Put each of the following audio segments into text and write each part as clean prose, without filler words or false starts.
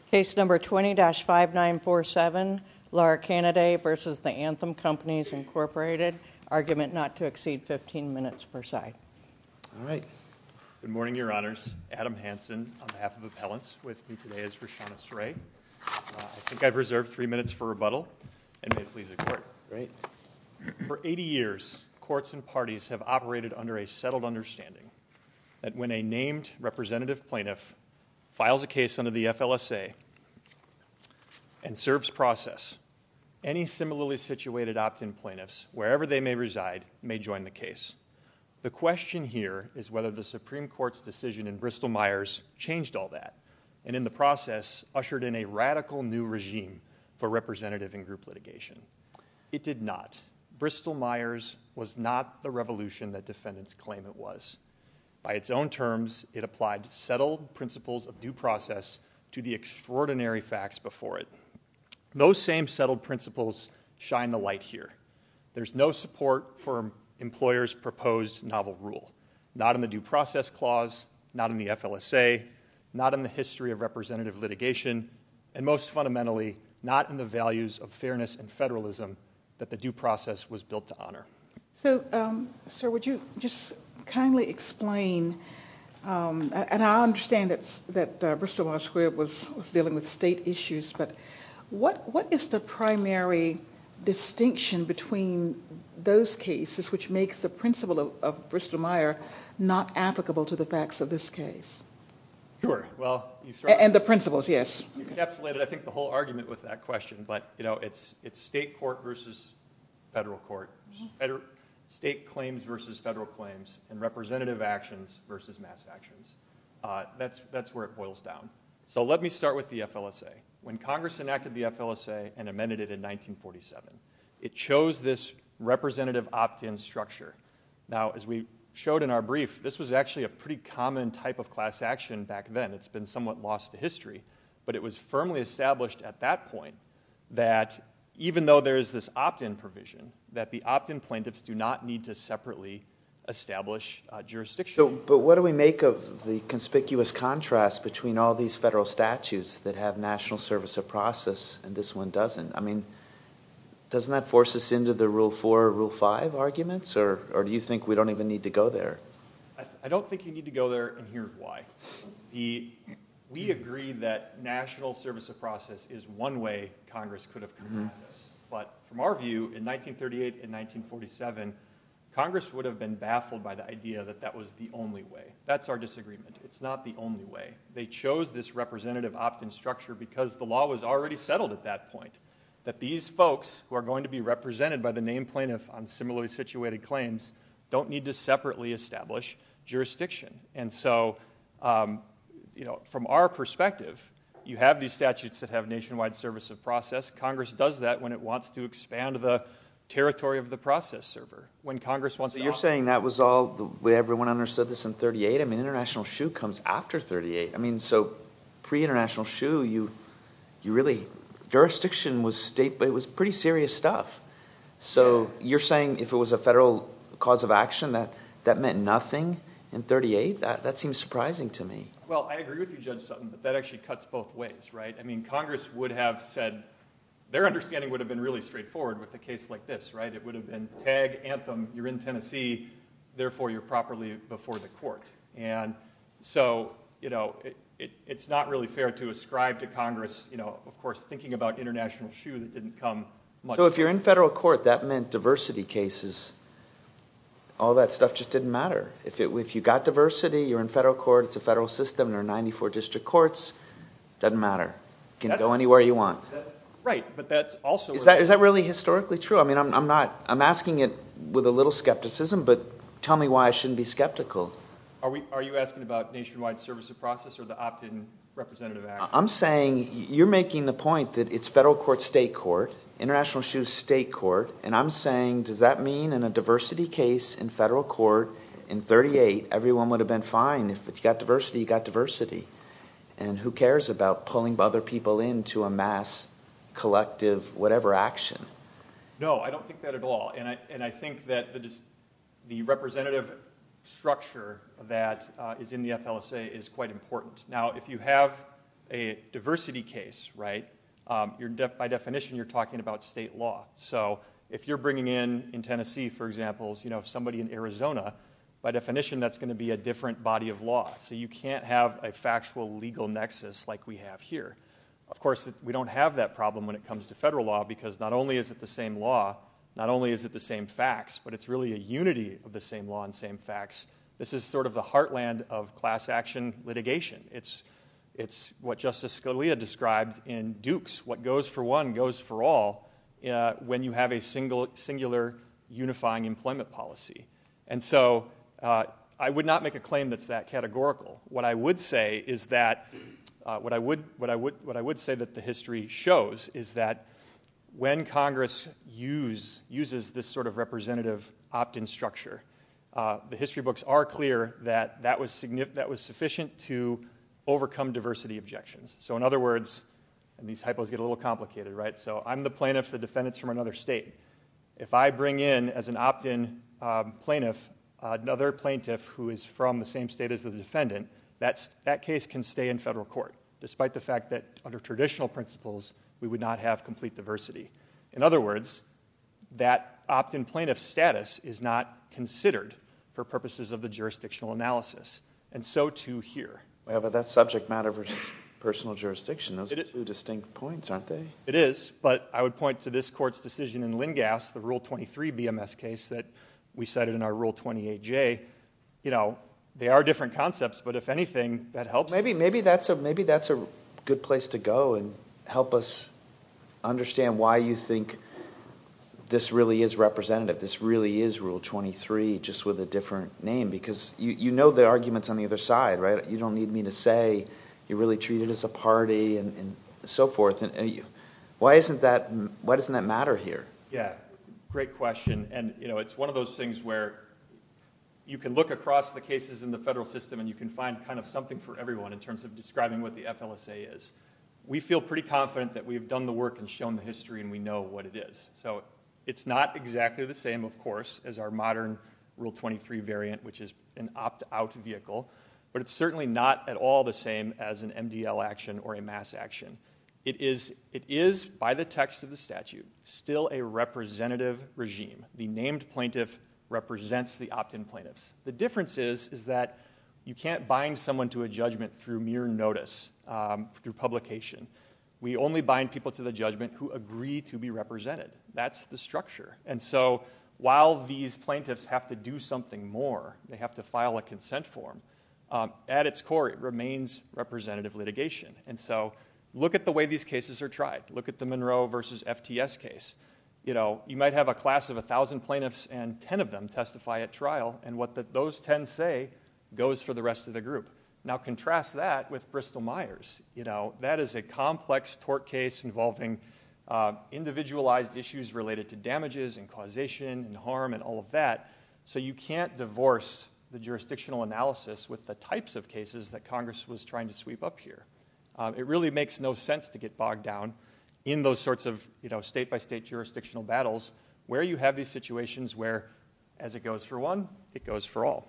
Case number 20-5947, Laura Canaday versus the Anthem Companies Incorporated. Argument not to exceed 15 minutes per side. All right. Good morning, Your Honors. Adam Hansen on behalf of appellants. With me today is Rashana Sray. I think I've reserved 3 minutes for rebuttal, and may it please the Court. Great. For 80 years, courts and parties have operated under a settled understanding that when a named representative plaintiff files a case under the FLSA and serves process, any similarly situated opt-in plaintiffs, wherever they may reside, may join the case. The question here is whether the Supreme Court's decision in Bristol-Myers changed all that, and in the process ushered in a radical new regime for representative and group litigation. It did not. Bristol-Myers was not the revolution that defendants claim it was. By its own terms, it applied settled principles of due process to the extraordinary facts before it. Those same settled principles shine the light here. There's no support for employers' proposed novel rule, not in the Due Process Clause, not in the FLSA, not in the history of representative litigation, and most fundamentally, not in the values of fairness and federalism that the due process was built to honor. So, sir, would you just kindly explain, and I understand that Bristol-Myers Squibb was dealing with state issues, but what is the primary distinction between those cases which makes the principle of Bristol-Myers not applicable to the facts of this case? Sure. Well, and the principles, yes. You encapsulated, I think, the whole argument with that question. But it's state court versus federal court, state claims versus federal claims, and representative actions versus mass actions. That's where it boils down. So let me start with the FLSA. When Congress enacted the FLSA and amended it in 1947, it chose this representative opt-in structure. Now, as we showed in our brief, this was actually a pretty common type of class action back then. It's been somewhat lost to history, but it was firmly established at that point that even though there is this opt-in provision, that the opt-in plaintiffs do not need to separately establish jurisdiction. So, but what do we make of the conspicuous contrast between all these federal statutes that have national service of process and this one doesn't? I mean, doesn't that force us into the Rule 4 or Rule 5 arguments, or do you think we don't even need to go there? I don't think you need to go there, and here's why. We agree that national service of process is one way Congress could have combined this. But from our view, in 1938 and 1947, Congress would have been baffled by the idea that that was the only way. That's our disagreement. It's not the only way. They chose this representative opt-in structure because the law was already settled at that point, that these folks who are going to be represented by the named plaintiff on similarly situated claims don't need to separately establish jurisdiction. And so, from our perspective, you have these statutes that have nationwide service of process. Congress does that when it wants to expand the territory of the process server. When Congress wants to... So you're saying that was all the way everyone understood this in 38? I mean, international shoe comes after 38. I mean, so pre-international shoe, you really... Jurisdiction was state, but it was pretty serious stuff. So you're saying if it was a federal cause of action, that meant nothing in 38? That seems surprising to me. Well, I agree with you, Judge Sutton, but that actually cuts both ways, right? I mean, Congress would have said, their understanding would have been really straightforward with a case like this, right? It would have been tag, Anthem, you're in Tennessee, therefore you're properly before the court. And so, it's not really fair to ascribe to Congress, of course, thinking about international shoe that didn't come much. So if you're in federal court, that meant diversity cases. All that stuff just didn't matter. If you got diversity, you're in federal court, it's a federal system, there are 94 district courts, doesn't matter. You can go anywhere you want. Right, but that's also... Is that really historically true? I mean, I'm asking it with a little skepticism, but tell me why I shouldn't be skeptical. Are you asking about nationwide service of process or the opt-in representative action? I'm saying you're making the point that it's federal court, state court, international shoe, state court, and I'm saying, does that mean in a diversity case in federal court in 38, everyone would have been fine? If you got diversity, you got diversity. And who cares about pulling other people into a mass, collective, whatever action? No, I don't think that at all. And I think that the representative structure that is in the FLSA is quite important. Now, if you have a diversity case, right, by definition, you're talking about state law. So if you're bringing in Tennessee, for example, somebody in Arizona, by definition, that's going to be a different body of law. So you can't have a factual legal nexus like we have here. Of course, we don't have that problem when it comes to federal law because not only is it the same law, not only is it the same facts, but it's really a unity of the same law and same facts. This is sort of the heartland of class action litigation. It's what Justice Scalia described in Dukes. What goes for one goes for all when you have a singular unifying employment policy. And so I would not make a claim that's that categorical. What I would say is that what I would say that the history shows is that when Congress uses this sort of representative opt-in structure, the history books are clear that that was sufficient to overcome diversity objections. So in other words, and these hypos get a little complicated, right? So I'm the plaintiff, the defendant's from another state. If I bring in as an opt-in plaintiff another plaintiff who is from the same state as the defendant, that case can stay in federal court, despite the fact that under traditional principles, we would not have complete diversity. In other words, that opt-in plaintiff status is not considered for purposes of the jurisdictional analysis, and so too here. Yeah, but that's subject matter versus personal jurisdiction. Those are two distinct points, aren't they? It is, but I would point to this court's decision in Lingas, the Rule 23 BMS case that we cited in our Rule 28J. They are different concepts, but if anything, that helps. Maybe that's a good place to go and help us understand why you think this really is representative. This really is Rule 23, just with a different name, because you know the arguments on the other side, right? You don't need me to say you really treat it as a party and so forth. And why doesn't that matter here? Yeah, great question. And it's one of those things where you can look across the cases in the federal system and you can find kind of something for everyone in terms of describing what the FLSA is. We feel pretty confident that we've done the work and shown the history and we know what it is. So it's not exactly the same, of course, as our modern Rule 23 variant, which is an opt-out vehicle, but it's certainly not at all the same as an MDL action or a mass action. It is, by the text of the statute, still a representative regime. The named plaintiff represents the opt-in plaintiffs. The difference is that you can't bind someone to a judgment through mere notice, through publication. We only bind people to the judgment who agree to be represented. That's the structure. And so while these plaintiffs have to do something more, they have to file a consent form, at its core, it remains representative litigation. And so look at the way these cases are tried. Look at the Monroe versus FTS case. You might have a class of 1,000 plaintiffs and 10 of them testify at trial, and what those 10 say goes for the rest of the group. Now contrast that with Bristol-Myers. That is a complex tort case involving individualized issues related to damages and causation and harm and all of that. So you can't divorce the jurisdictional analysis with the types of cases that Congress was trying to sweep up here. It really makes no sense to get bogged down in those sorts of state-by-state jurisdictional battles where you have these situations where, as it goes for one, it goes for all.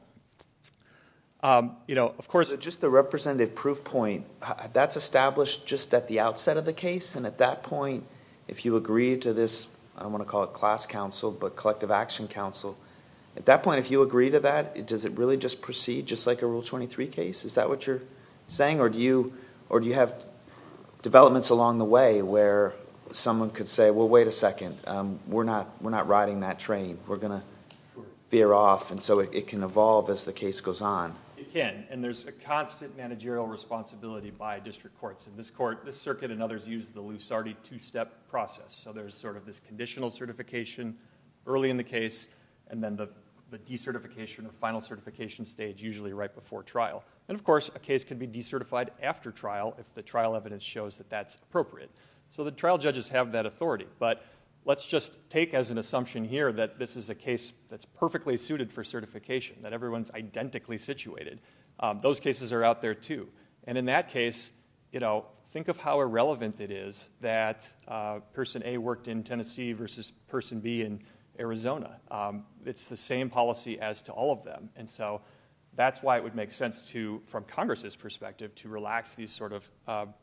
Of course... Just the representative proof point, that's established just at the outset of the case, and at that point, if you agree to this, I don't want to call it class counsel, but collective action counsel, at that point, if you agree to that, does it really just proceed just like a Rule 23 case? Is that what you're saying, or do you have developments along the way where someone could say, well, wait a second, we're not riding that train. We're going to veer off, and so it can evolve as the case goes on. It can, and there's a constant managerial responsibility by district courts. And this circuit and others use the Lusardi two-step process. So there's sort of this conditional certification early in the case, and then the decertification or final certification stage, usually right before trial. And of course, a case can be decertified after trial if the trial evidence shows that that's appropriate. So the trial judges have that authority. But let's just take as an assumption here that this is a case that's perfectly suited for certification, that everyone's identically situated. Those cases are out there too. And in that case, think of how irrelevant it is that person A worked in Tennessee versus person B in Arizona. It's the same policy as to all of them. And so that's why it would make sense from Congress's perspective, to relax these sort of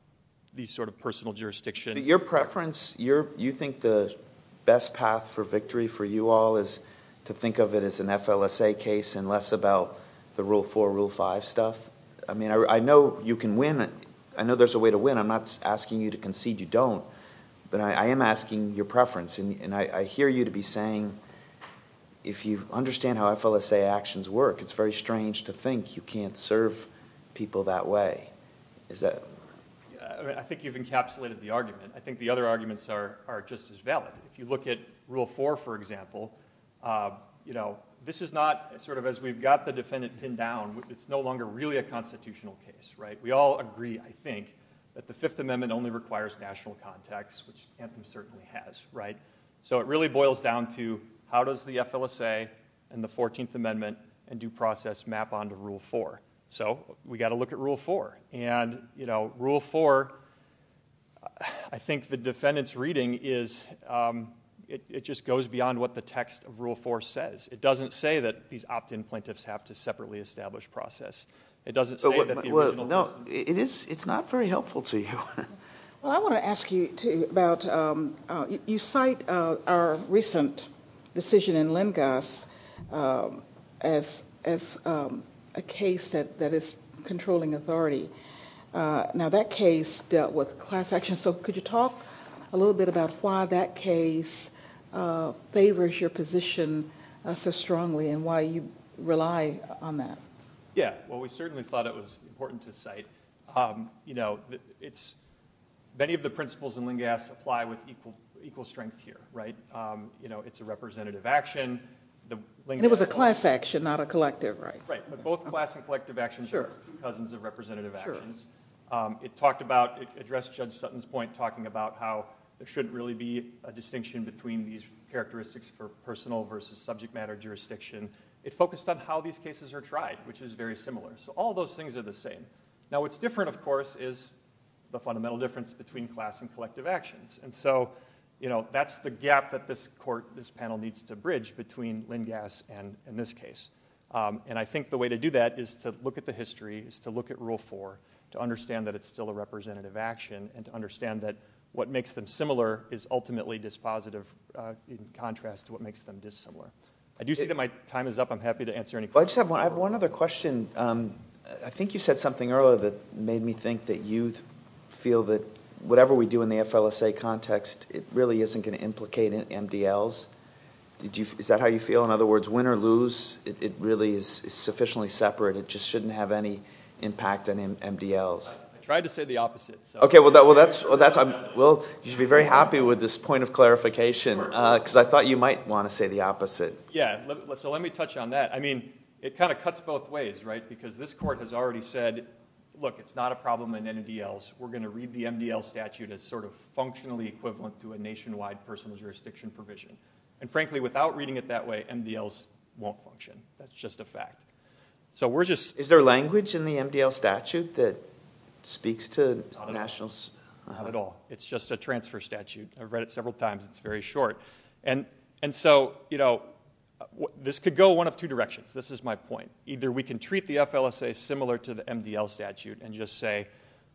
these sort of personal jurisdiction. But your preference, you think the best path for victory for you all is to think of it as an FLSA case and less about the Rule 4, Rule 5 stuff? I mean, I know you can win. I know there's a way to win. I'm not asking you to concede you don't. But I am asking your preference. And I hear you to be saying, if you understand how FLSA actions work, it's very strange to think you can't serve people that way. Is that... I think you've encapsulated the argument. I think the other arguments are just as valid. If you look at Rule 4, for example, this is not sort of as we've got the defendant pinned down, it's no longer really a constitutional case, right? We all agree, I think, that the Fifth Amendment only requires national context, which Anthem certainly has, right? So it really boils down to how does the FLSA and the 14th Amendment and due process map onto Rule 4? So we got to look at Rule 4. And, Rule 4, I think the defendant's reading is, it just goes beyond what the text of Rule 4 says. It doesn't say that these opt-in plaintiffs have to separately establish process. It doesn't say that the original... No, it's not very helpful to you. Well, I want to ask you about, you cite our recent decision in Lingas as a case that is controlling authority. Now, that case dealt with class action, so could you talk a little bit about why that case favors your position so strongly and why you rely on that? Yeah, well, we certainly thought it was important to cite. Many of the principles in Lingas apply with equal strength here, right? It's a representative action. And it was a class action, not a collective, right? Right, but both class and collective actions Sure. are two cousins of representative Sure. actions. It addressed Judge Sutton's point talking about how there shouldn't really be a distinction between these characteristics for personal versus subject matter jurisdiction. It focused on how these cases are tried, which is very similar. So all those things are the same. Now, what's different, of course, is the fundamental difference between class and collective actions. And so, that's the gap that this panel needs to bridge between Lingas and this case. And I think the way to do that is to look at the history, is to look at Rule 4, to understand that it's still a representative action, and to understand that what makes them similar is ultimately dispositive in contrast to what makes them dissimilar. I do see that my time is up. I'm happy to answer any questions. I have one other question. I think you said something earlier that made me think that you feel that whatever we do in the FLSA context, it really isn't going to implicate MDLs. Is that how you feel? In other words, win or lose, it really is sufficiently separate. It just shouldn't have any impact on MDLs. I tried to say the opposite. So. Okay, you should be very happy with this point of clarification because I thought you might want to say the opposite. Yeah, so let me touch on that. I mean, it kind of cuts both ways, right? Because this court has already said, look, it's not a problem in MDLs. We're going to read the MDL statute as sort of functionally equivalent to a nationwide personal jurisdiction provision. And frankly, without reading it that way, MDLs won't function. That's just a fact. So we're just... Is there language in the MDL statute that speaks to nationals? Not at all. It's just a transfer statute. I've read it several times. It's very short. And so, this could go one of two directions. This is my point. Either we can treat the FLSA similar to the MDL statute and just say,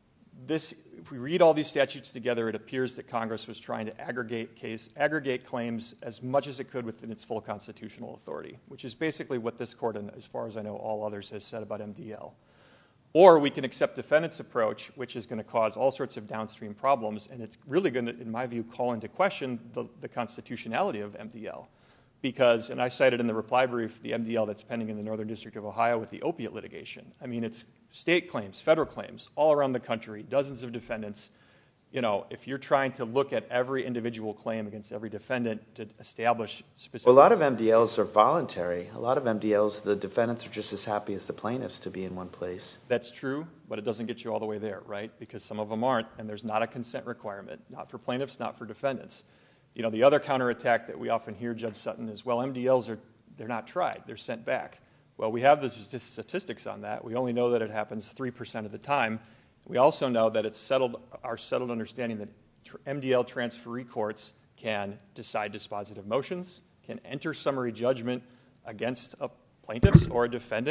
if we read all these statutes together, it appears that Congress was trying to aggregate claims as much as it could within its full constitutional authority, which is basically what this court, and as far as I know, all others, has said about MDL. Or we can accept defendant's approach, which is going to cause all sorts of downstream problems, and it's really going to, in my view, call into question the constitutionality of MDL. Because, and I cited in the reply brief, the MDL that's pending in the Northern District of Ohio with the opiate litigation. I mean, it's state claims, federal claims, all around the country, dozens of defendants. If you're trying to look at every individual claim against every defendant to establish specific... Well, a lot of MDLs are voluntary. A lot of MDLs, the defendants are just as happy as the plaintiffs to be in one place. That's true, but it doesn't get you all the way there, right? Because some of them aren't, and there's not a consent requirement, not for plaintiffs, not for defendants. The other counterattack that we often hear, Judge Sutton, is, well, MDLs they're not tried, they're sent back. Well, we have the statistics on that. We only know that it happens 3% of the time. We also know that it's our settled understanding that MDL transferee courts can decide dispositive motions, can enter summary judgment against a plaintiff or a defendant,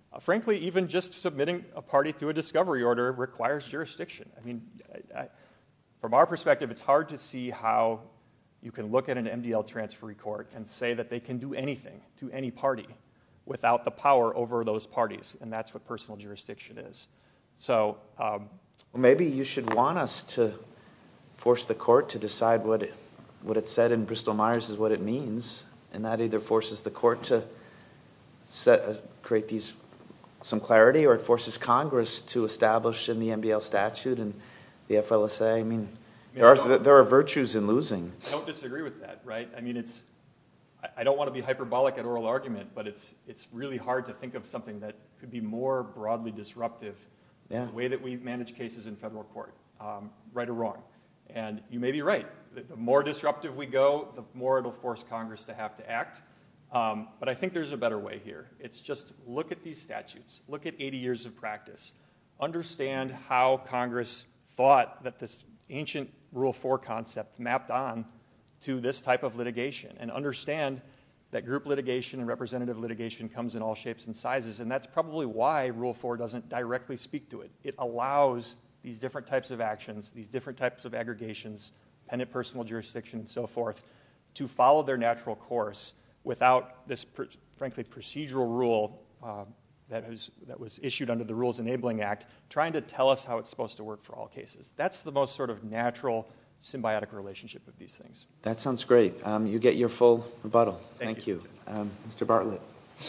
Frankly, even just submitting a party to a discovery order requires jurisdiction. I mean, from our perspective, it's hard to see how you can look at an MDL transferee court and say that they can do anything to any party without the power over those parties, and that's what personal jurisdiction is. So, well, maybe you should want us to force the court to decide what it said in Bristol-Myers is what it means, and that either forces the court to create some clarity, or it forces Congress to establish in the MDL statute and the FLSA. I mean, there are virtues in losing. I don't disagree with that, right? I mean, I don't want to be hyperbolic at oral argument, but it's really hard to think of something that could be more broadly disruptive to the way that we manage cases in federal court, right or wrong. And you may be right. The more disruptive we go, the more it'll force Congress to have to act. But I think there's a better way here. It's just look at these statutes, look at 80 years of practice, understand how Congress thought that this ancient Rule 4 concept mapped on to this type of litigation, and understand that group litigation and representative litigation comes in all shapes and sizes, and that's probably why Rule 4 doesn't directly speak to it. It allows these different types of actions, these different types of aggregations, pendent personal jurisdiction and so forth, to follow their natural course without this, frankly, procedural rule that was issued under the Rules Enabling Act trying to tell us how it's supposed to work for all cases. That's the most sort of natural, symbiotic relationship of these things. That sounds great. You get your full rebuttal. Thank you. Mr. Bartlett.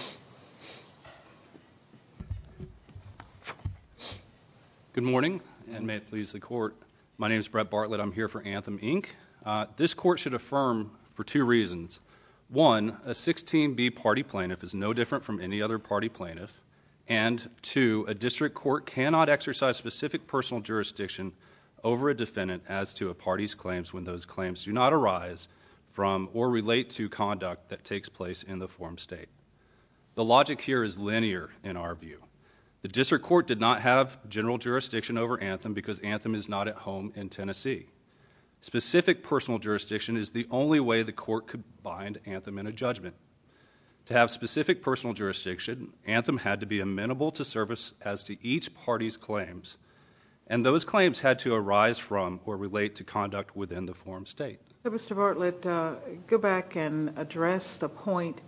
Good morning, and may it please the Court. My name is Brett Bartlett. I'm here for Anthem, Inc. This Court should affirm for two reasons. One, a 16B party plaintiff is no different from any other party plaintiff. And two, a district court cannot exercise specific personal jurisdiction over a defendant as to a party's claims when those claims do not arise from or relate to conduct that takes place in the forum state. The logic here is linear in our view. The district court did not have general jurisdiction over Anthem because Anthem is not at home in Tennessee. Specific personal jurisdiction is the only way the court could bind Anthem in a judgment. To have specific personal jurisdiction, Anthem had to be amenable to service as to each party's claims, and those claims had to arise from or relate to conduct within the forum state. So, Mr. Bartlett, go back and address the point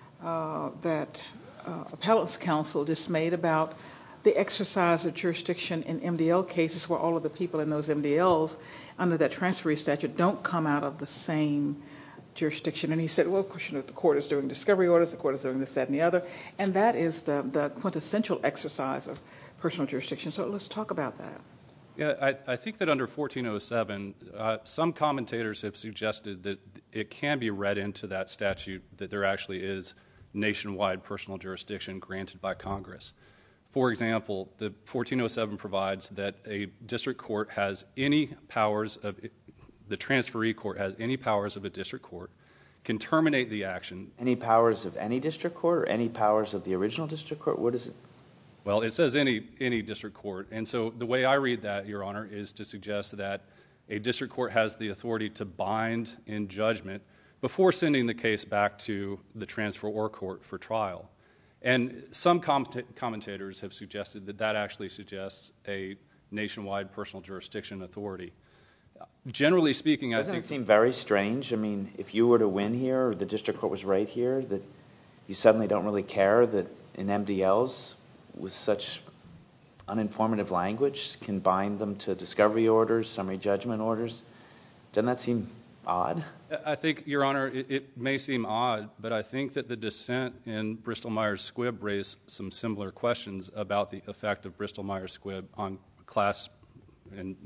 that Appellant's counsel just made about the exercise of jurisdiction in MDL cases where all of the people in those MDLs under that transferee statute don't come out of the same jurisdiction. And he said, well, of course, the court is doing discovery orders, the court is doing this, that, and the other, and that is the quintessential exercise of personal jurisdiction. So let's talk about that. Yeah, I think that under 1407, some commentators have suggested that it can be read into that statute that there actually is nationwide personal jurisdiction granted by Congress. For example, the 1407 provides that a district court has any powers of, the transferee court has any powers of a district court, can terminate the action. Any powers of any district court or any powers of the original district court? What is it? Well, it says any district court. And so the way I read that, Your Honor, is to suggest that a district court has the authority to bind in judgment before sending the case back to the transferor court for trial. And some commentators have suggested that that actually suggests a nationwide personal jurisdiction authority. Generally speaking, I think... Doesn't it seem very strange? I mean, if you were to win here, or the district court was right here, that you suddenly don't really care that in MDLs with such uninformative language can bind them to discovery orders, summary judgment orders? Doesn't that seem odd? I think, Your Honor, it may seem odd, but I think that the dissent in Bristol-Myers Squibb raised some similar questions about the effect of Bristol-Myers Squibb on class and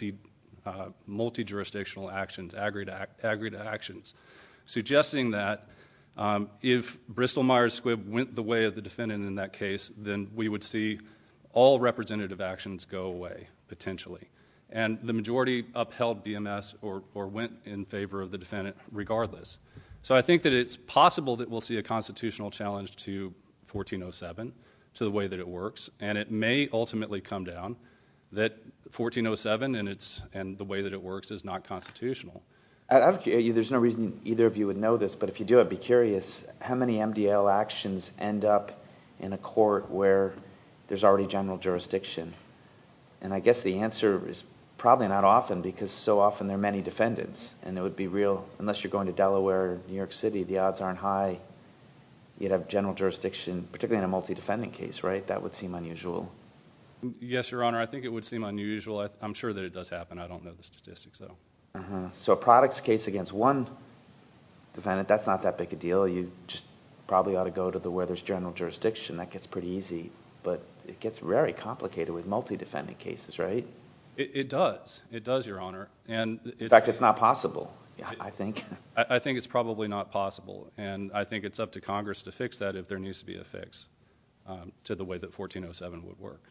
multi-jurisdictional actions, aggregate actions, suggesting that if Bristol-Myers Squibb went the way of the defendant in that case, then we would see all representative actions go away, potentially. And the majority upheld BMS or went in favor of the defendant regardless. So I think that it's possible that we'll see a constitutional challenge to 1407, to the way that it works, and it may ultimately come down that 1407 and the way that it works is not constitutional. There's no reason either of you would know this, but if you do, I'd be curious how many MDL actions end up in a court where there's already general jurisdiction? And I guess the answer is probably not often, because so often there are many defendants, and it would be real, unless you're going to Delaware or New York City, the odds aren't high you'd have general jurisdiction, particularly in a multi-defendant case, right? That would seem unusual. Yes, Your Honor, I think it would seem unusual. I'm sure that it does happen. I don't know the statistics, though. So a products case against one defendant, that's not that big a deal. You just probably ought to go to where there's general jurisdiction. That gets pretty easy. But it gets very complicated with multi-defendant cases, right? It does. It does, Your Honor. And in fact, it's not possible, I think. I think it's probably not possible. And I think it's up to Congress to fix that if there needs to be a fix to the way that 1407 would work.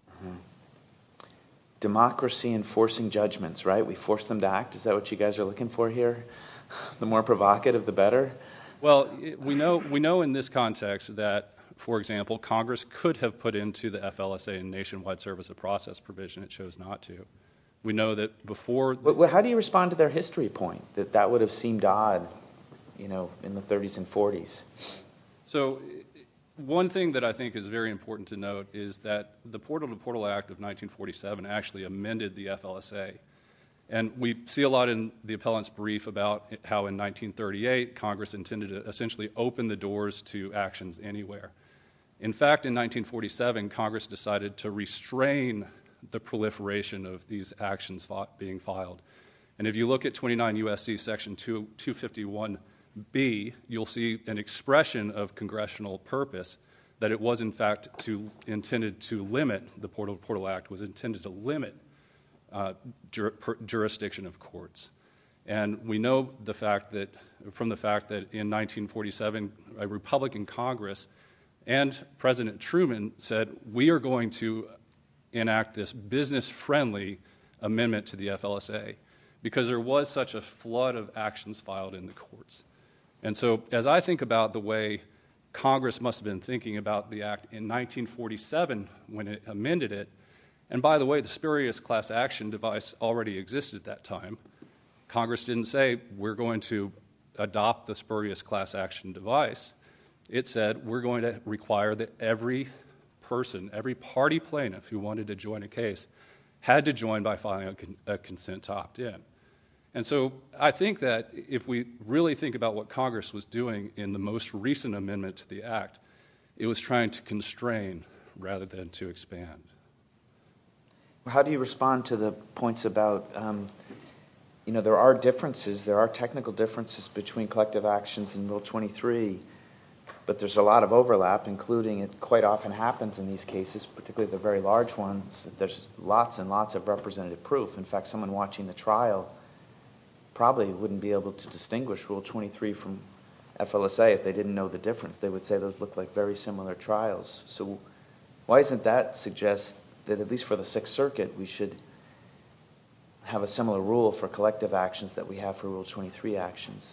Democracy enforcing judgments, right? We force them to act. Is that what you guys are looking for here? The more provocative, the better? Well, we know in this context that, for example, Congress could have put into the FLSA a nationwide service of process provision. It chose not to. We know that before... Well, how do you respond to their history point, that would have seemed odd, in the 30s and 40s? So one thing that I think is very important to note is that the Portal to Portal Act of 1947 actually amended the FLSA. And we see a lot in the appellant's brief about how in 1938 Congress intended to essentially open the doors to actions anywhere. In fact, in 1947, Congress decided to restrain the proliferation of these actions being filed. And if you look at 29 U.S.C. Section 251B, you'll see an expression of congressional purpose that it was, in fact, intended to limit, the Portal to Portal Act was intended to limit jurisdiction of courts. And we know from the fact that in 1947, a Republican Congress and President Truman said, we are going to enact this business-friendly amendment to the FLSA because there was such a flood of actions filed in the courts. And so as I think about the way Congress must have been thinking about the act in 1947 when it amended it, and by the way, the spurious class action device already existed at that time. Congress didn't say, we're going to adopt the spurious class action device. It said, we're going to require that every person, every party plaintiff who wanted to join a case had to join by filing a consent to opt in. And so I think that if we really think about what Congress was doing in the most recent amendment to the act, it was trying to constrain rather than to expand. How do you respond to the points about, there are differences, there are technical differences between collective actions and Rule 23, but there's a lot of overlap, including it quite often happens in these cases, particularly the very large ones, that there's lots and lots of representative proof. In fact, someone watching the trial probably wouldn't be able to distinguish Rule 23 from FLSA if they didn't know the difference. They would say those look like very similar trials. So why isn't that suggest that at least for the Sixth Circuit, we should have a similar rule for collective actions that we have for Rule 23 actions?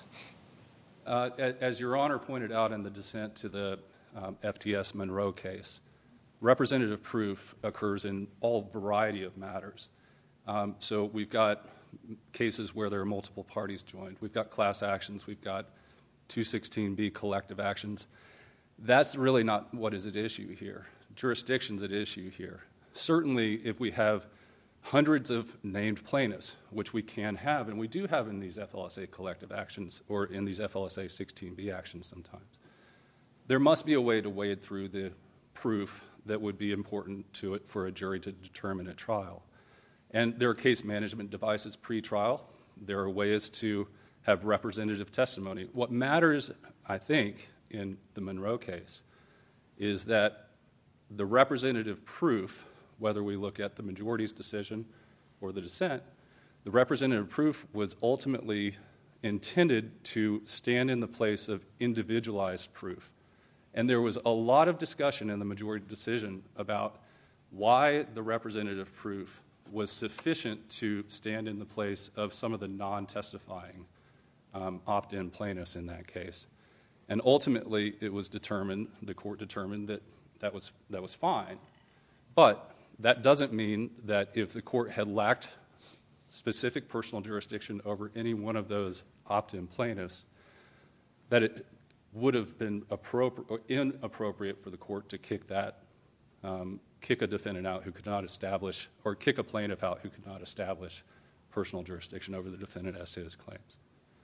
As Your Honor pointed out in the dissent to the FTS Monroe case, representative proof occurs in all variety of matters. So we've got cases where there are multiple parties joined. We've got class actions. We've got 216B collective actions. That's really not what is at issue here. Jurisdiction's at issue here. Certainly, if we have hundreds of named plaintiffs, which we can have, and we do have in these FLSA collective actions or in these FLSA 16B actions sometimes, there must be a way to wade through the proof that would be important to it for a jury to determine at trial. And there are case management devices pre-trial. There are ways to have representative testimony. What matters, I think, in the Monroe case is that the representative proof, whether we look at the majority's decision or the dissent, the representative proof was ultimately intended to stand in the place of individualized proof. And there was a lot of discussion in the majority decision about why the representative proof was sufficient to stand in the place of some of the non-testifying opt-in plaintiffs in that case. And ultimately, it was determined, the court determined that was fine. But that doesn't mean that if the court had lacked specific personal jurisdiction over any one of those opt-in plaintiffs, that it would have been inappropriate for the court to kick a defendant out who could not establish, or kick a plaintiff out who could not establish personal jurisdiction over the defendant as to his claims.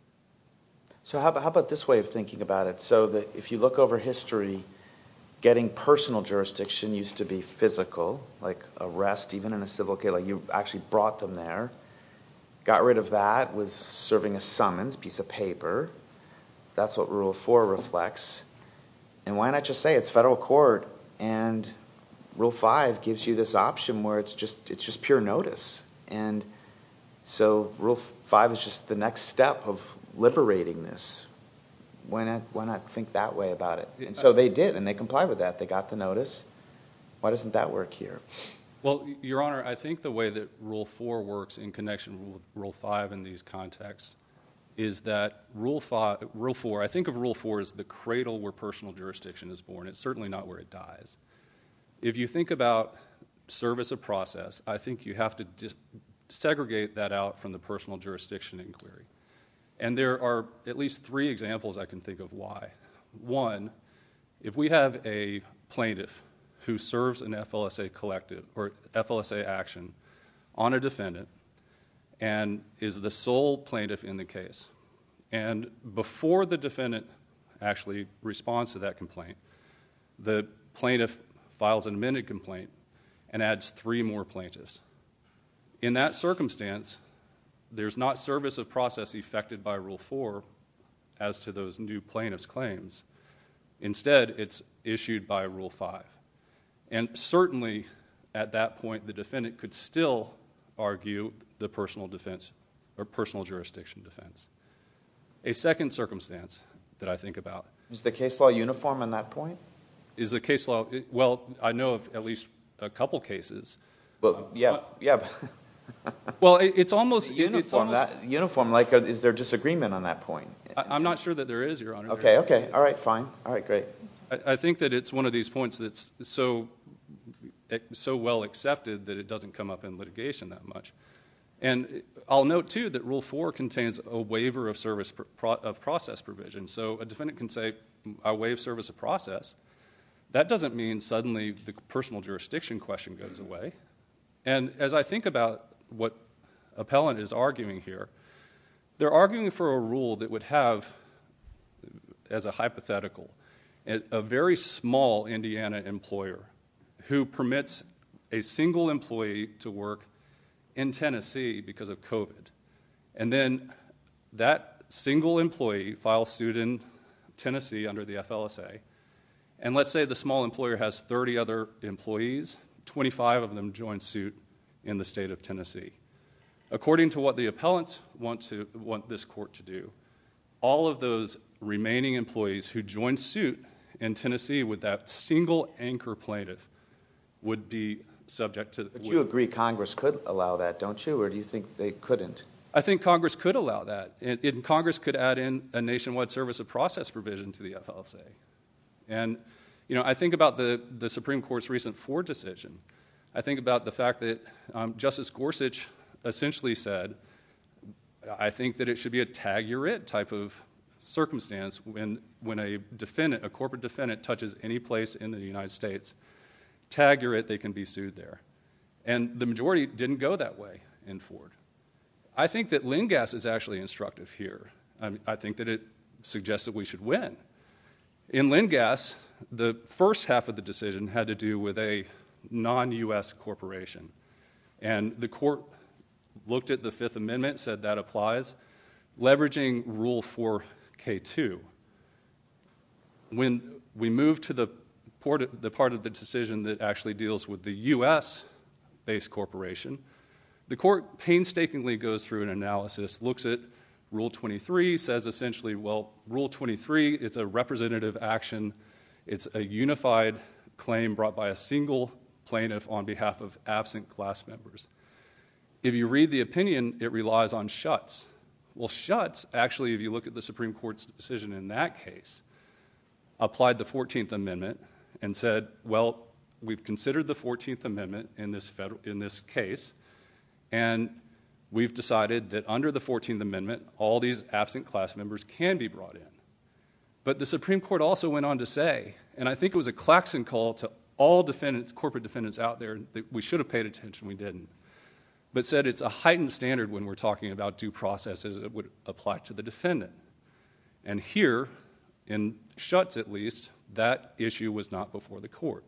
So how about this way of thinking about it? So that if you look over history, getting personal jurisdiction used to be physical, like arrest, even in a civil case, like you actually brought them there. Got rid of that, was serving a summons, piece of paper. That's what Rule 4 reflects. And why not just say it's federal court, and Rule 5 gives you this option where it's just pure notice. And so Rule 5 is just the next step of liberating this. Why not think that way about it? And so they did, and they complied with that. They got the notice. Why doesn't that work here? Well, Your Honor, I think the way that Rule 4 works in connection with Rule 5 in these contexts is that Rule 4, I think of Rule 4 as the cradle where personal jurisdiction is born. It's certainly not where it dies. If you think about service of process, I think you have to segregate that out from the personal jurisdiction inquiry. And there are at least 3 examples I can think of why. One, if we have a plaintiff who serves an FLSA collective or FLSA action on a defendant and is the sole plaintiff in the case, and before the defendant actually responds to that complaint, the plaintiff files an amended complaint and adds 3 more plaintiffs. In that circumstance, there's not service of process effected by Rule 4 as to those new plaintiffs' claims. Instead, it's issued by Rule 5. And certainly, at that point, the defendant could still argue the personal defense or personal jurisdiction defense. A second circumstance that I think about Is the case law uniform on that point? is the case law. Well, I know of at least a couple cases. Well, yeah. Well, it's almost Uniform. Like, is there disagreement on that point? I'm not sure that there is, Your Honor. Okay. All right, fine. All right, great. I think that it's one of these points that's so well accepted that it doesn't come up in litigation that much. And I'll note, too, that Rule 4 contains a waiver of service of process provision. So a defendant can say, I waive service of process. That doesn't mean suddenly the personal jurisdiction question goes away. And as I think about what appellant is arguing here, they're arguing for a rule that would have, as a hypothetical, a very small Indiana employer who permits a single employee to work in Tennessee because of COVID. And then that single employee files suit in Tennessee under the FLSA. And let's say the small employer has 30 other employees, 25 of them join suit in the state of Tennessee. According to what the appellants want this court to do, all of those remaining employees who join suit in Tennessee with that single anchor plaintiff would be subject to... But you agree Congress could allow that, don't you? Or do you think they couldn't? I think Congress could allow that. And Congress could add in a nationwide service of process provision to the FLSA. And, I think about the Supreme Court's recent Ford decision. I think about the fact that Justice Gorsuch essentially said, I think that it should be a tag your it type of circumstance when a defendant, a corporate defendant, touches any place in the United States. Tag your it, they can be sued there. And the majority didn't go that way in Ford. I think that Lingas is actually instructive here. I think that it suggests that we should win. In Lingas, the first half of the decision had to do with a non-U.S. corporation. And the court looked at the Fifth Amendment, said that applies, leveraging Rule 4K2. When we moved to the part of the decision that actually deals with the U.S.-based corporation, the court painstakingly goes through an analysis, looks at Rule 23, says essentially, well, Rule 23 is a representative action. It's a unified claim brought by a single plaintiff on behalf of absent class members. If you read the opinion, it relies on Schutz. Well, Schutz, actually, if you look at the Supreme Court's decision in that case, applied the 14th Amendment and said, well, we've considered the 14th Amendment in this case, and we've decided that under the 14th Amendment, all these absent class members can be brought in. But the Supreme Court also went on to say, and I think it was a klaxon call to all defendants, corporate defendants out there, that we should have paid attention, we didn't, but said it's a heightened standard when we're talking about due process as it would apply to the defendant. And here, in Schutz at least, that issue was not before the court.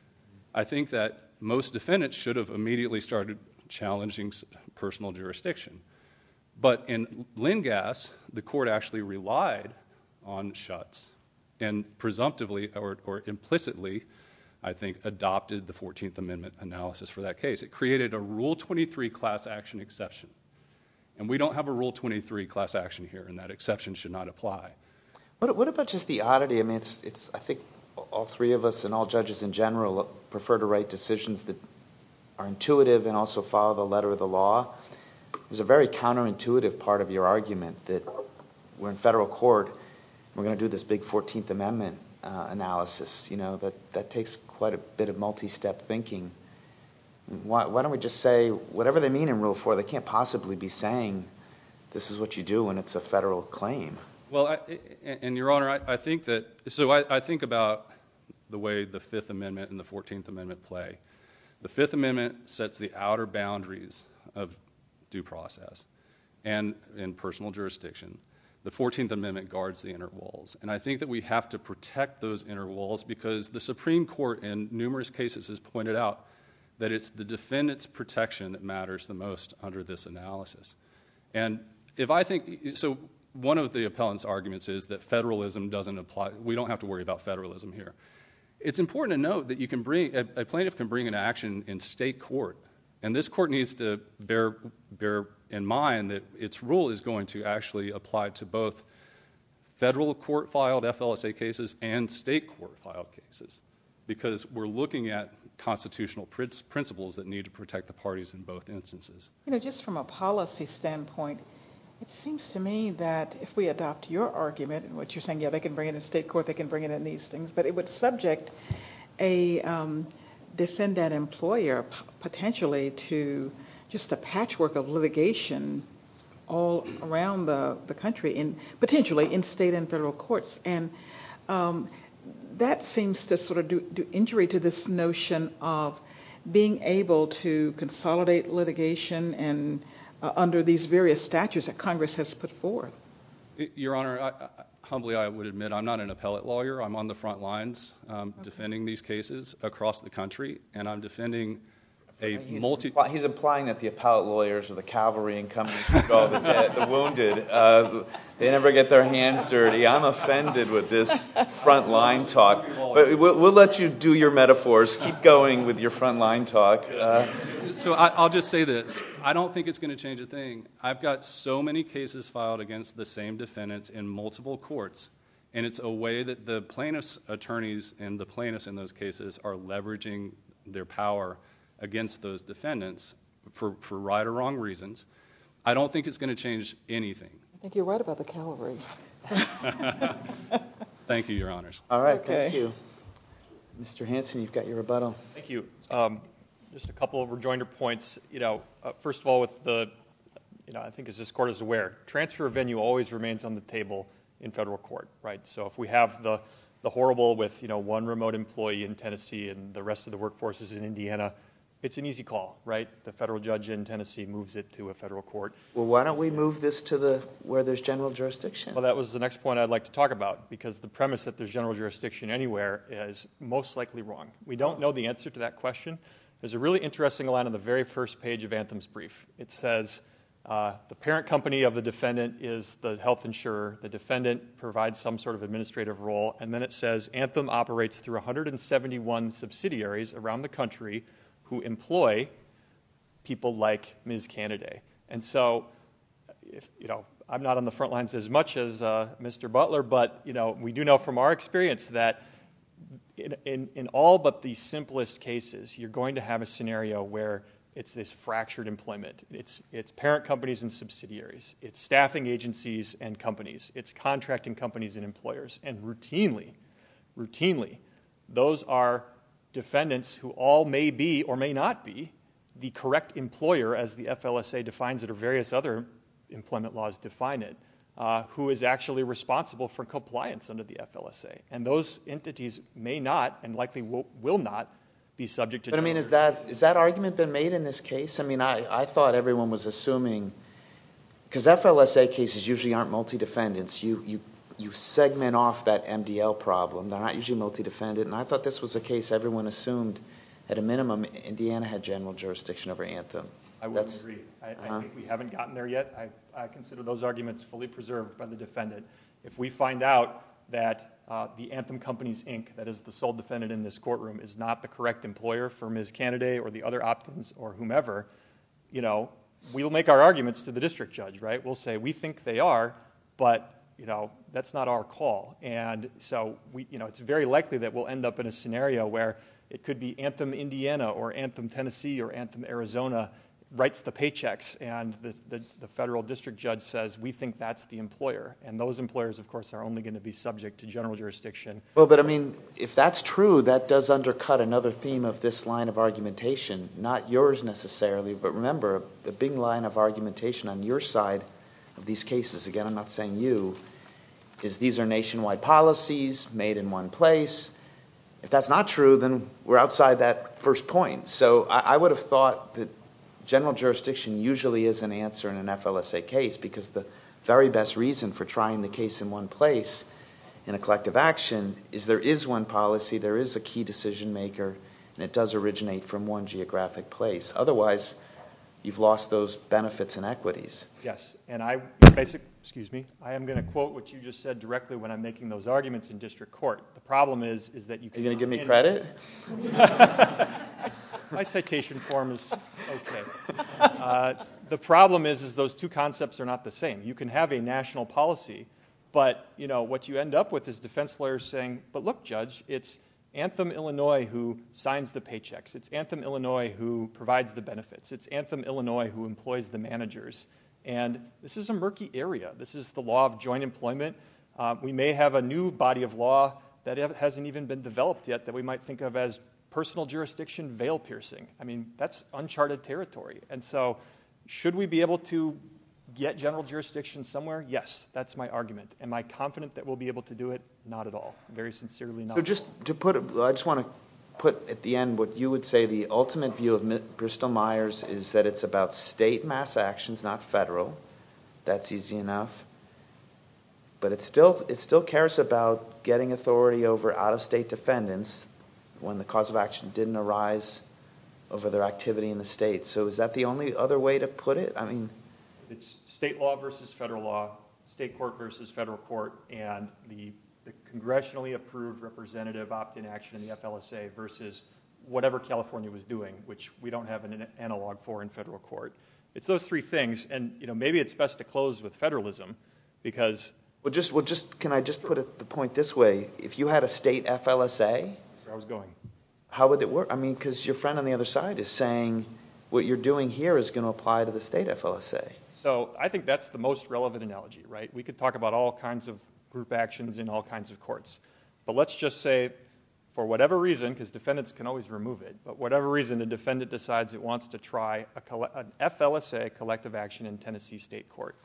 I think that most defendants should have immediately started challenging personal jurisdiction. But in Lingas, the court actually relied on Schutz and presumptively or implicitly, I think, adopted the 14th Amendment analysis for that case. It created a Rule 23 class action exception. And we don't have a Rule 23 class action here, and that exception should not apply. What about just the oddity? I mean, it's. I think all three of us and all judges in general prefer to write decisions that are intuitive and also follow the letter of the law. There's a very counterintuitive part of your argument that we're in federal court, we're going to do this big 14th Amendment analysis. You know, that takes quite a bit of multi-step thinking. Why don't we just say whatever they mean in Rule 4? They can't possibly be saying this is what you do when it's a federal claim. Well, and Your Honor, I think that, so I think about the way the Fifth Amendment and the 14th Amendment play. The Fifth Amendment sets the outer boundaries of due process and in personal jurisdiction. The 14th Amendment guards the inner walls. And I think that we have to protect those inner walls because the Supreme Court in numerous cases has pointed out that it's the defendant's protection that matters the most under this analysis. And if I think, so one of the appellant's arguments is that federalism doesn't apply. We don't have to worry about federalism here. It's important to note that you can bring, a plaintiff can bring an action in state court. And this court needs to bear in mind that its rule is going to actually apply to both federal court-filed FLSA cases and state court-filed cases because we're looking at constitutional principles that need to protect the parties in both instances. You know, just from a policy standpoint, it seems to me that if we adopt your argument and what you're saying, yeah, they can bring it in state court, they can bring it in these things, but it would subject a defendant employer potentially to just a patchwork of litigation all around the country, potentially in state and federal courts. And that seems to sort of do injury to this notion of being able to consolidate litigation and under these various statutes that Congress has put forth. Your Honor, humbly I would admit I'm not an appellate lawyer. I'm on the front lines defending these cases across the country, and I'm defending a He's implying that the appellate lawyers are the cavalry and come and go the dead, the wounded. They never get their hands dirty. I'm offended with this front line talk. But we'll let you do your metaphors. Keep going with your front line talk. So I'll just say this. I don't think it's going to change a thing. I've got so many cases filed against the same defendants in multiple courts, and it's a way that the plaintiffs' attorneys and the plaintiffs in those cases are leveraging their power against those defendants for right or wrong reasons. I don't think it's going to change anything. I think you're right about the cavalry. Thank you, Your Honors. All right, Okay. Thank you. Mr. Hanson, you've got your rebuttal. Thank you. Just a couple of rejoinder points. First of all, with the, I think as this court is aware, transfer of venue always remains on the table in federal court, right? So if we have the horrible with, one remote employee in Tennessee and the rest of the workforce is in Indiana, it's an easy call, right? The federal judge in Tennessee moves it to a federal court. Well, why don't we move this to where there's general jurisdiction? Well, that was the next point I'd like to talk about, because the premise that there's general jurisdiction anywhere is most likely wrong. We don't know the answer to that question. There's a really interesting line on the very first page of Anthem's brief. It says the parent company of the defendant is the health insurer. The defendant provides some sort of administrative role. And then it says Anthem operates through 171 subsidiaries around the country who employ people like Ms. Canaday. And so, I'm not on the front lines as much as Mr. Butler, but, we do know from our experience that in all but the simplest cases, you're going to have a scenario where it's this fractured employment. It's parent companies and subsidiaries. It's staffing agencies and companies. It's contracting companies and employers. And routinely, those are defendants who all may be or may not be the correct employer as the FLSA defines it or various other employment laws define it. who is actually responsible for compliance under the FLSA. And those entities may not, and likely will not, be subject to. But I mean, is that argument been made in this case? I mean, I thought everyone was assuming, because FLSA cases usually aren't multi-defendants. You segment off that MDL problem. They're not usually multi-defendant. And I thought this was a case everyone assumed, at a minimum, Indiana had general jurisdiction over Anthem. I wouldn't agree. I think we haven't gotten there yet. I consider those arguments fully preserved by the defendant. If we find out that the Anthem Companies, Inc., that is the sole defendant in this courtroom, is not the correct employer for Ms. Cannaday or the other opt-ins or whomever, we'll make our arguments to the district judge, right? We'll say, we think they are, but that's not our call. And so it's very likely that we'll end up in a scenario where it could be Anthem Indiana or Anthem Tennessee or Anthem Arizona writes the paychecks, and the federal district judge says, we think that's the employer. And those employers, of course, are only going to be subject to general jurisdiction. Well, but I mean, if that's true, that does undercut another theme of this line of argumentation, not yours necessarily, but remember, a big line of argumentation on your side of these cases, again, I'm not saying you, is these are nationwide policies made in one place. If that's not true, then we're outside that first point. So I would have thought that general jurisdiction usually is an answer in an FLSA case, because the very best reason for trying the case in one place in a collective action is there is one policy, there is a key decision maker, and it does originate from one geographic place. Otherwise, you've lost those benefits and equities. Yes, and I am going to quote what you just said directly when I'm making those arguments in district court. The problem is that you can. Are you going to give me credit? My citation form is okay. The problem is those two concepts are not the same. You can have a national policy, but what you end up with is defense lawyers saying, but look, Judge, it's Anthem Illinois who signs the paychecks. It's Anthem Illinois who provides the benefits. It's Anthem Illinois who employs the managers. And this is a murky area. This is the law of joint employment. We may have a new body of law that hasn't even been developed yet that we might think of as personal jurisdiction veil piercing. I mean, that's uncharted territory. And so should we be able to get general jurisdiction somewhere? Yes, that's my argument. Am I confident that we'll be able to do it? Not at all. Very sincerely not. So just to put it, I just want to put at the end what you would say the ultimate view of Bristol-Myers is that it's about state mass actions, not federal. That's easy enough. But it still cares about getting authority over out-of-state defendants when the cause of action didn't arise over their activity in the state. So is that the only other way to put it? I mean, it's state law versus federal law, state court versus federal court, and the congressionally approved representative opt-in action in the FLSA versus whatever California was doing, which we don't have an analog for in federal court. It's those three things, and maybe it's best to close with federalism, because can I just put it the point this way? If you had a state FLSA, that's where I was going. How would it work? I mean, because your friend on the other side is saying what you're doing here is going to apply to the state FLSA. So I think that's the most relevant analogy, right? We could talk about all kinds of group actions in all kinds of courts. But let's just say, for whatever reason, because defendants can always remove it, but whatever reason a defendant decides it wants to try an FLSA collective action in Tennessee state court.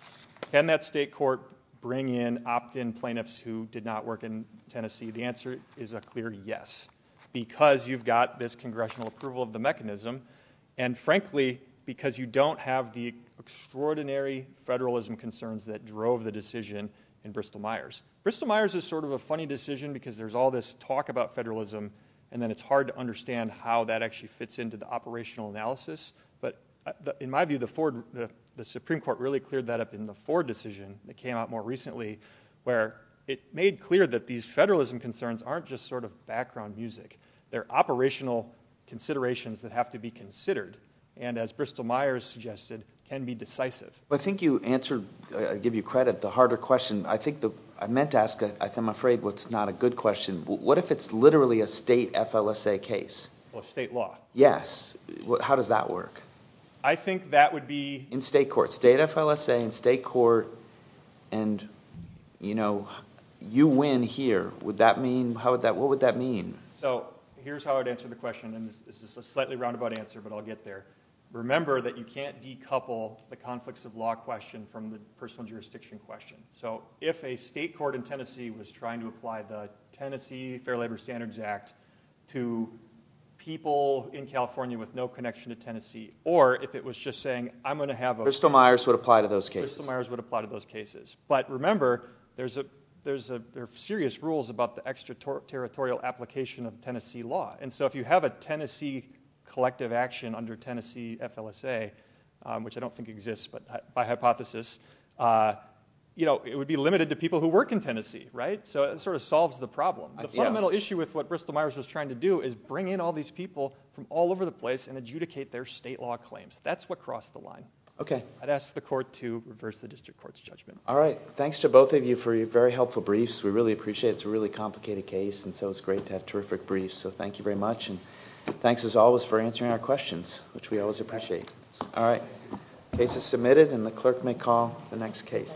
Can that state court bring in opt-in plaintiffs who did not work in Tennessee? The answer is a clear yes, because you've got this congressional approval of the mechanism, and frankly, because you don't have the extraordinary federalism concerns that drove the decision in Bristol-Myers. Bristol-Myers is sort of a funny decision because there's all this talk about federalism, and then it's hard to understand how that actually fits into the operational analysis. But in my view, the Supreme Court really cleared that up in the Ford decision that came out more recently, where it made clear that these federalism concerns aren't just sort of background music. They're operational considerations that have to be considered, and as Bristol-Myers suggested, can be decisive. I think you answered, I give you credit, the harder question. I meant to ask, I'm afraid what's not a good question. What if it's literally a state FLSA case? Well, state law. Yes. How does that work? I think that would be... In state court. State FLSA in state court, and, you win here. What would that mean? So here's how I'd answer the question, and this is a slightly roundabout answer, but I'll get there. Remember that you can't decouple the conflicts of law question from the personal jurisdiction question. So if a state court in Tennessee was trying to apply the Tennessee Fair Labor Standards Act to people in California with no connection to Tennessee, or if it was just saying, I'm going to have a... Bristol-Myers would apply to those cases. Bristol-Myers would apply to those cases. But remember, there are serious rules about the extraterritorial application of Tennessee law. And so if you have a Tennessee collective action under Tennessee FLSA, which I don't think exists, but by hypothesis, it would be limited to people who work in Tennessee, right? So it sort of solves the problem. The fundamental issue with what Bristol-Myers was trying to do is bring in all these people from all over the place and adjudicate their state law claims. That's what crossed the line. Okay. I'd ask the court to reverse the district court's judgment. All right. Thanks to both of you for your very helpful briefs. We really appreciate it. It's a really complicated case, and so it's great to have terrific briefs. So thank you very much. And thanks, as always, for answering our questions, which we always appreciate. All right. Case is submitted, and the clerk may call the next case.